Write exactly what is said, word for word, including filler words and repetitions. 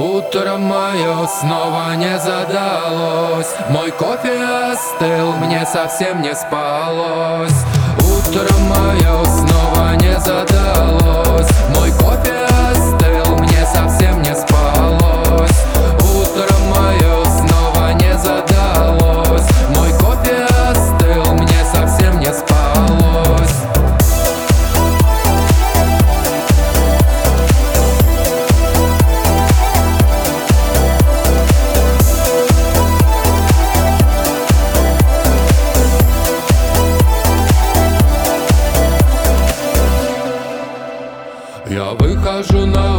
Утро мое снова не задалось, мой кофе остыл, мне совсем не спалось. Утро мое снова не задалось, мой кофе остыл, мне совсем не спалось. Утро мое снова не задалось, мой кофе остыл, мне совсем не спалось. Я выхожу на